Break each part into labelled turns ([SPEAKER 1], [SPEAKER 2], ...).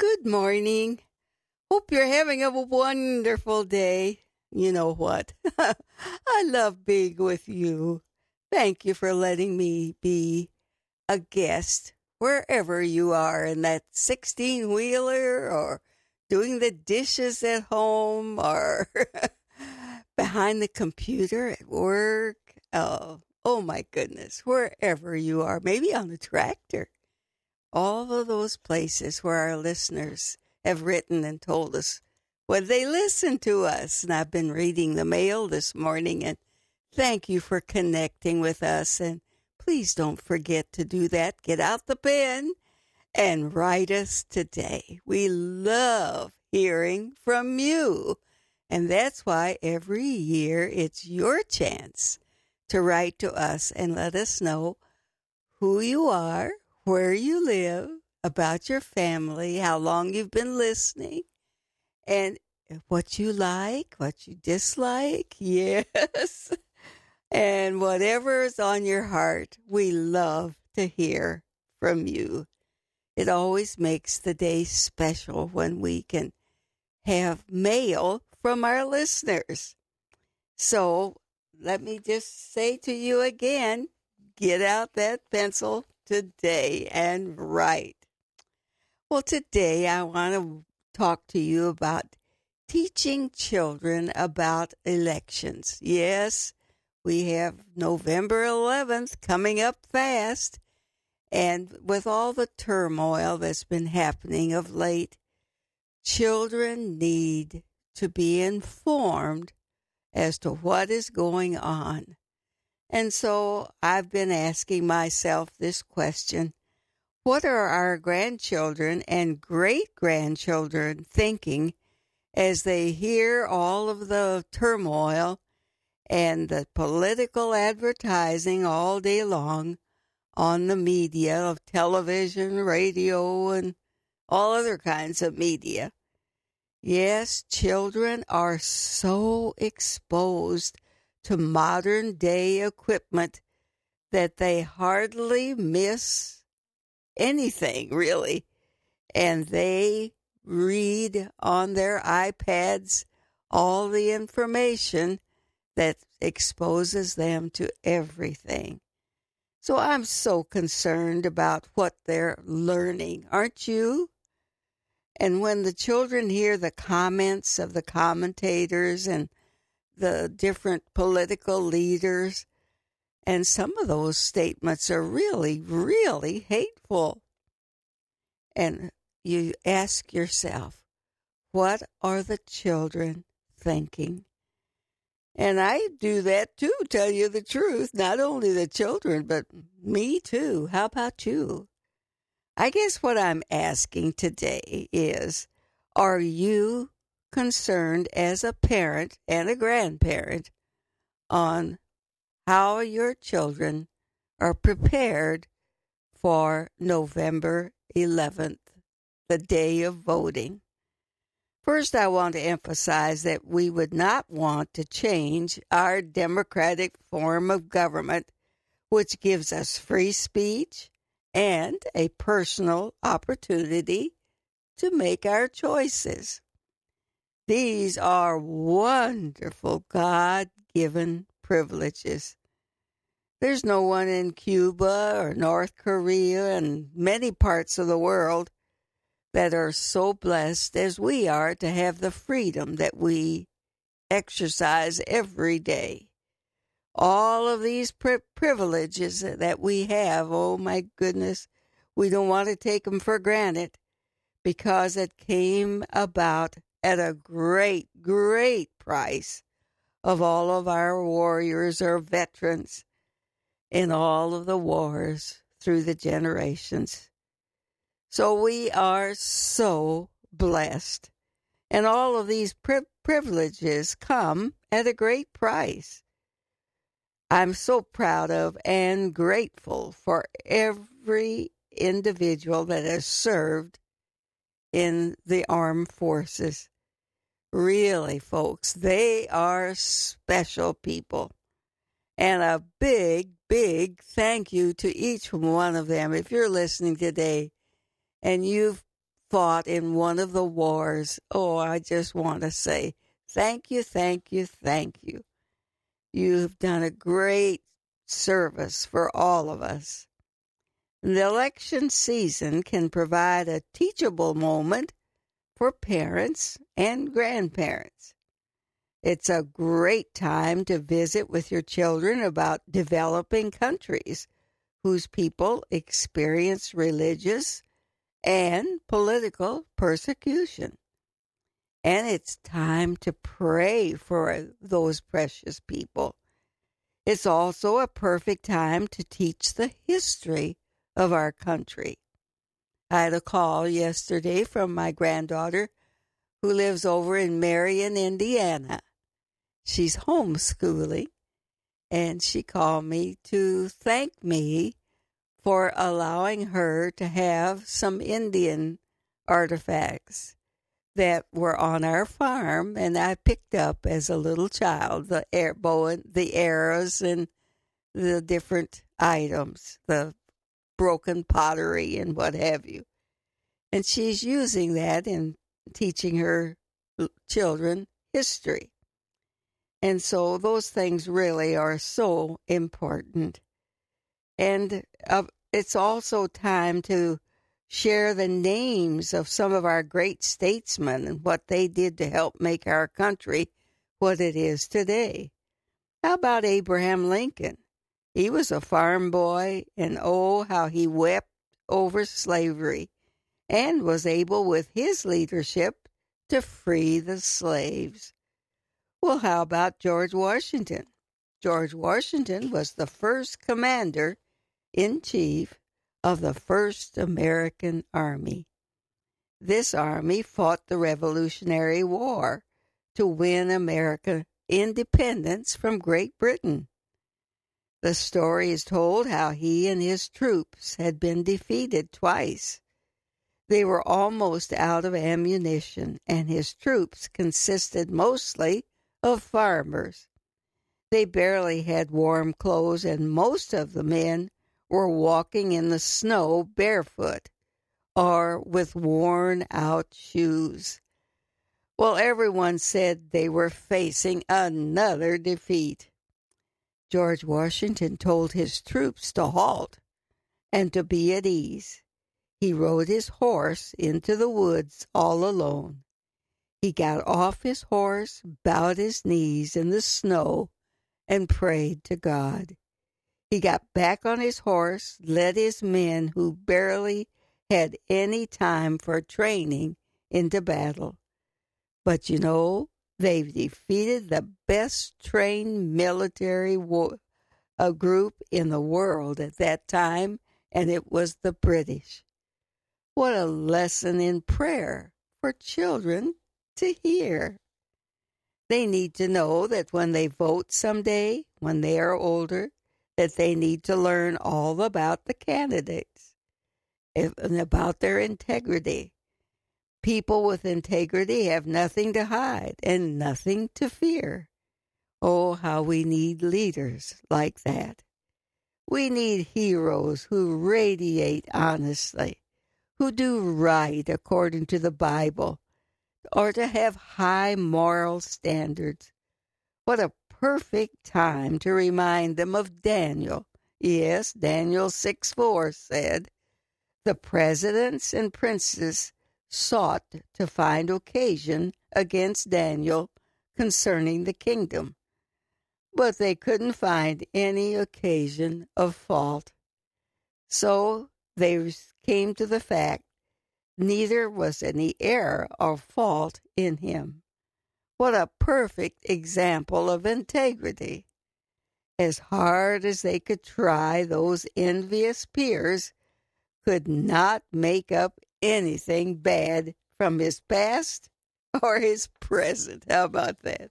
[SPEAKER 1] Good morning. Hope you're having a wonderful day. You know what? I love being with you. Thank you for letting me be a guest wherever you are in that 16-wheeler or doing the dishes at home or behind the computer at work. Oh my goodness, wherever you are, maybe on a tractor. All of those places where our listeners have written and told us when they listen to us. And I've been reading the mail this morning, and thank you for connecting with us. And please don't forget to do that. Get out the pen and write us today. We love hearing from you. And that's why every year it's your chance to write to us and let us know who you are, where you live, about your family, how long you've been listening, and what you like, what you dislike, yes, and whatever is on your heart. We love to hear from you. It always makes the day special when we can have mail from our listeners. So let me just say to you again, get out that pencil today and write. Well, today I want to talk to you about teaching children about elections. Yes, we have November 11th coming up fast, and with all the turmoil that's been happening of late, children need to be informed as to what is going on. And so I've been asking myself this question: what are our grandchildren and great-grandchildren thinking as they hear all of the turmoil and the political advertising all day long on the media of television, radio, and all other kinds of media? Yes, children are so exposed to modern day equipment that they hardly miss anything, really. And they read on their iPads all the information that exposes them to everything. So I'm so concerned about what they're learning, aren't you? And when the children hear the comments of the commentators and the different political leaders, and some of those statements are really, really hateful. And you ask yourself, what are the children thinking? And I do that too, tell you the truth. Not only the children, but me too. How about you? I guess what I'm asking today is, are you concerned as a parent and a grandparent on how your children are prepared for November 11th, the day of voting? First, I want to emphasize that we would not want to change our democratic form of government, which gives us free speech and a personal opportunity to make our choices. These are wonderful God-given privileges. There's no one in Cuba or North Korea and many parts of the world that are so blessed as we are to have the freedom that we exercise every day. All of these privileges that we have, oh my goodness, we don't want to take them for granted because it came about at a great, great price of all of our warriors or veterans in all of the wars through the generations. So we are so blessed. And all of these privileges come at a great price. I'm so proud of and grateful for every individual that has served in the armed forces. Really, folks, they are special people. And a big, big thank you to each one of them. If you're listening today and you've fought in one of the wars. Oh, I just want to say thank you, thank you, thank you. You've done a great service for all of us. The election season can provide a teachable moment for parents and grandparents. It's a great time to visit with your children about developing countries whose people experience religious and political persecution. And it's time to pray for those precious people. It's also a perfect time to teach the history of our country. I had a call yesterday from my granddaughter who lives over in Marion, Indiana. She's homeschooling, and she called me to thank me for allowing her to have some Indian artifacts that were on our farm, and I picked up as a little child the the arrows, and the different items, the broken pottery and what have you. And she's using that in teaching her children history. And so those things really are so important. And it's also time to share the names of some of our great statesmen and what they did to help make our country what it is today. How about Abraham Lincoln? He was a farm boy, and oh, how he wept over slavery and was able with his leadership to free the slaves. Well, how about George Washington? George Washington was the first commander-in-chief of the first American Army. This army fought the Revolutionary War to win American independence from Great Britain. The story is told how he and his troops had been defeated twice. They were almost out of ammunition, and his troops consisted mostly of farmers. They barely had warm clothes, and most of the men were walking in the snow barefoot or with worn-out shoes. Well, everyone said they were facing another defeat. George Washington told his troops to halt and to be at ease. He rode his horse into the woods all alone. He got off his horse, bowed his knees in the snow, and prayed to God. He got back on his horse, led his men who barely had any time for training into battle. But you know, they defeated the best trained military group in the world at that time, and it was the British. What a lesson in prayer for children to hear. They need to know that when they vote someday, when they are older, that they need to learn all about the candidates and about their integrity. People with integrity have nothing to hide and nothing to fear. Oh, how we need leaders like that. We need heroes who radiate honestly, who do right according to the Bible, or to have high moral standards. What a perfect time to remind them of Daniel. Yes, Daniel 6:4 said, "The presidents and princes sought to find occasion against Daniel concerning the kingdom, but they couldn't find any occasion of fault. So they came to the fact neither was any error or fault in him." What a perfect example of integrity. As hard as they could try, those envious peers could not make up anything bad from his past or his present. How about that?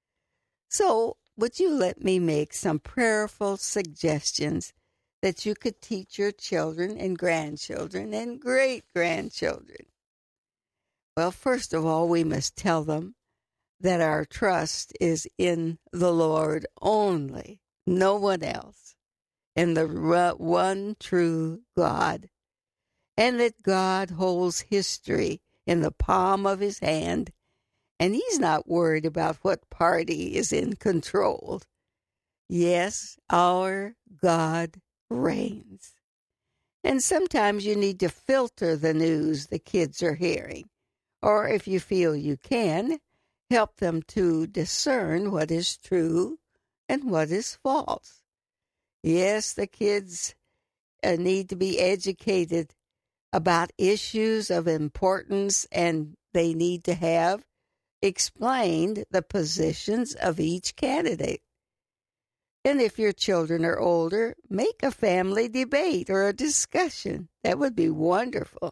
[SPEAKER 1] So, would you let me make some prayerful suggestions that you could teach your children and grandchildren and great-grandchildren? Well, first of all, we must tell them that our trust is in the Lord only, no one else, and the one true God. and that God holds history in the palm of his hand, and he's not worried about what party is in control. Yes, our God reigns. And sometimes you need to filter the news the kids are hearing, or if you feel you can, help them to discern what is true and what is false. Yes, the kids need to be educated about issues of importance, and they need to have explained the positions of each candidate. And if your children are older, make a family debate or a discussion. That would be wonderful.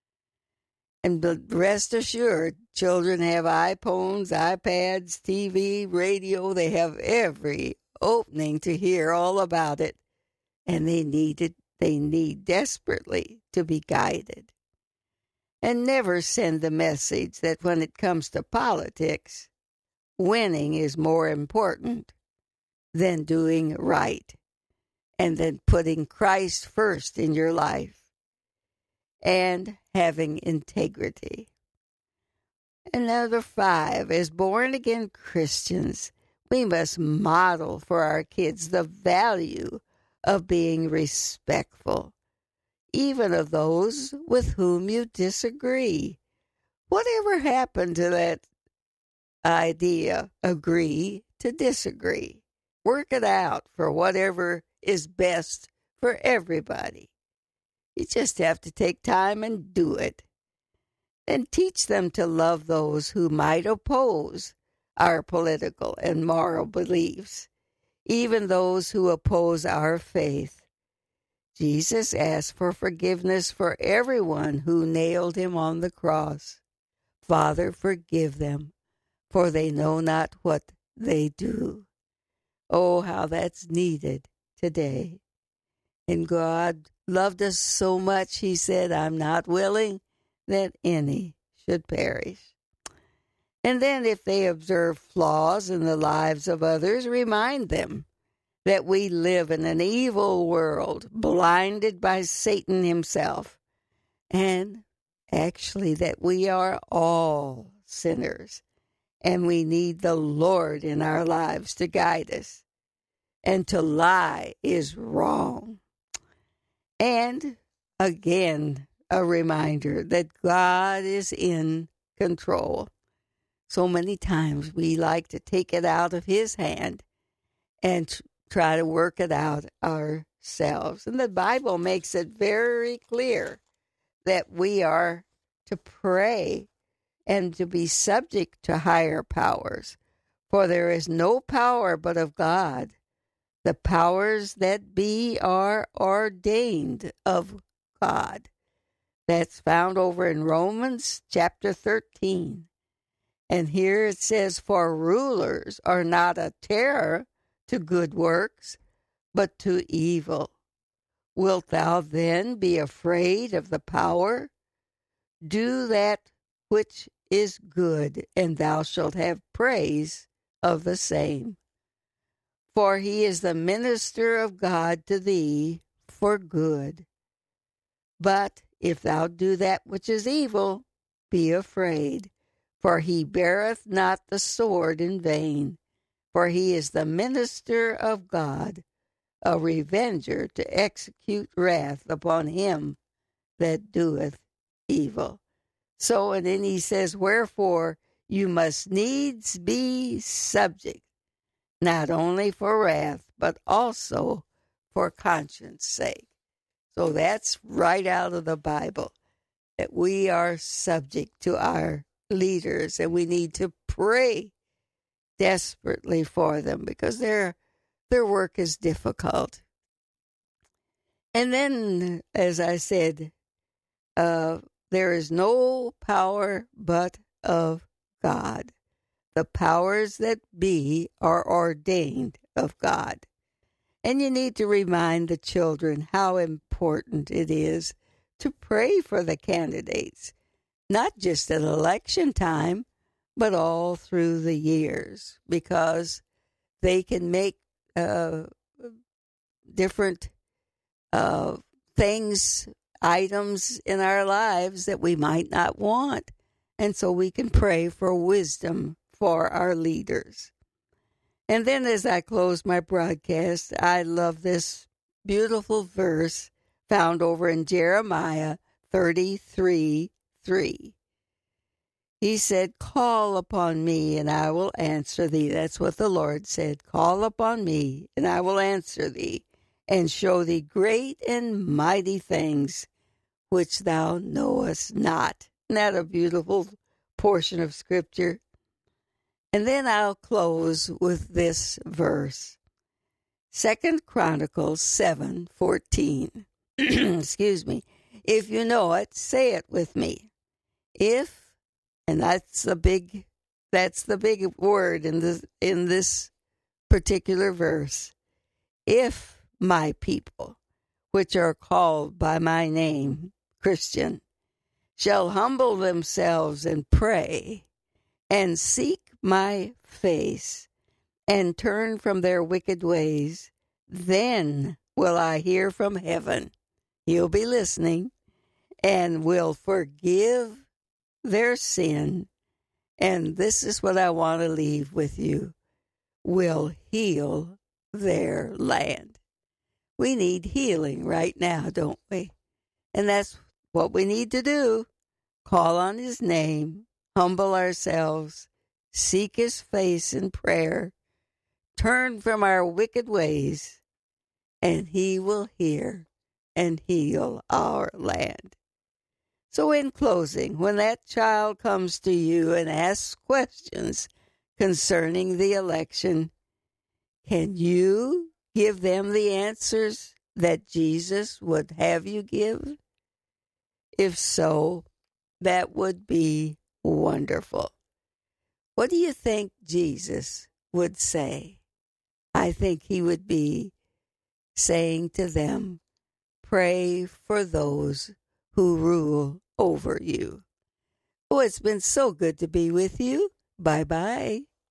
[SPEAKER 1] And rest assured, children have iPhones, iPads, TV, radio. They have every opening to hear all about it. And they need desperately to be guided. And never send the message that when it comes to politics, winning is more important than doing right, and then putting Christ first in your life and having integrity. And number 5, as born-again Christians, we must model for our kids the value of being respectful, even of those with whom you disagree. Whatever happened to that idea, agree to disagree? Work it out for whatever is best for everybody. You just have to take time and do it. And teach them to love those who might oppose our political and moral beliefs, even those who oppose our faith. Jesus asked for forgiveness for everyone who nailed him on the cross. Father, forgive them, for they know not what they do. Oh, how that's needed today. And God loved us so much, he said, I'm not willing that any should perish. And then if they observe flaws in the lives of others, remind them that we live in an evil world, blinded by Satan himself, and actually that we are all sinners, and we need the Lord in our lives to guide us. And to lie is wrong. And again, a reminder that God is in control. So many times we like to take it out of his hand and try to work it out ourselves. And the Bible makes it very clear that we are to pray and to be subject to higher powers. For there is no power but of God. The powers that be are ordained of God. That's found over in Romans chapter 13. And here it says, for rulers are not a terror to good works, but to evil. Wilt thou then be afraid of the power? Do that which is good, and thou shalt have praise of the same. For he is the minister of God to thee for good. But if thou do that which is evil, be afraid, for he beareth not the sword in vain, for he is the minister of God, a revenger to execute wrath upon him that doeth evil. So, and then he says, wherefore you must needs be subject, not only for wrath, but also for conscience sake. So that's right out of the Bible, that we are subject to our leaders, and we need to pray desperately for them because their work is difficult. And then, as I said, there is no power but of God. The powers that be are ordained of God. And you need to remind the children how important it is to pray for the candidates, not just at election time, but all through the years, because they can make different things items in our lives that we might not want. And so we can pray for wisdom for our leaders. And then as I close my broadcast, I love this beautiful verse found over in Jeremiah 33:3. He said, call upon me and I will answer thee. That's what the Lord said. Call upon me and I will answer thee and show thee great and mighty things which thou knowest not. Isn't that a beautiful portion of Scripture? And then I'll close with this verse. 2 Chronicles 7:14. Excuse me. If you know it, say it with me. If, and that's the big word in this particular verse. If my people, which are called by my name, Christian, shall humble themselves and pray and seek my face and turn from their wicked ways, then will I hear from heaven. He'll be listening and will forgive their sin. And this is what I want to leave with you. Will heal their land. We need healing right now, don't we? And that's what we need to do. Call on his name, humble ourselves, seek his face in prayer, turn from our wicked ways, and he will hear and heal our land. So in closing, when that child comes to you and asks questions concerning the election, can you give them the answers that Jesus would have you give? If so, that would be wonderful. What do you think Jesus would say? I think he would be saying to them, pray for those who rule over you. Oh, it's been so good to be with you. Bye-bye.